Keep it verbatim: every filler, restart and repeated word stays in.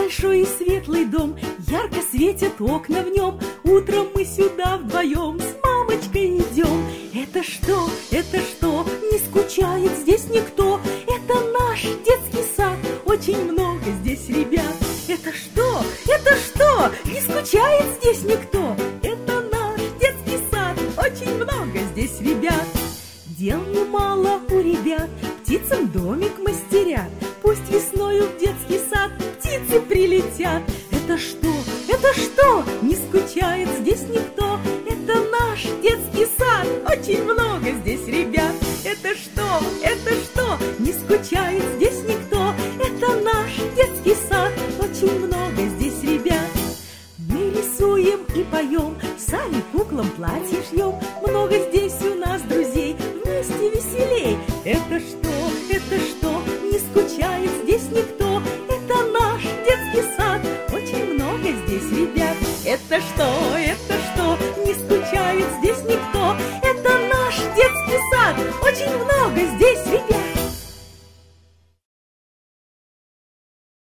Большой и светлый дом, ярко светят окна в нем. Утром мы сюда вдвоем с мамочкой идем. Это что, это что, не скучает здесь никто. Это наш детский сад, очень много здесь ребят. Это что, это что, не скучает здесь никто. Это наш детский сад, очень много здесь ребят. Дел немало у ребят, птицам домик мастерят. Пусть весною в детский сад птицы прилетят. Это что, это что, не скучает здесь никто. Это наш детский сад, очень много здесь ребят. Это что, это что, не скучает здесь никто. Это наш детский сад, очень много здесь ребят. Мы рисуем и поем, сами куклам платье шьем. Много здесь у нас друзей, вместе веселей. Это что, это что, не скучает здесь никто. Это наш детский сад, очень много здесь ребят. Это что, это что, не скучает здесь никто. Это наш детский сад, очень много здесь ребят.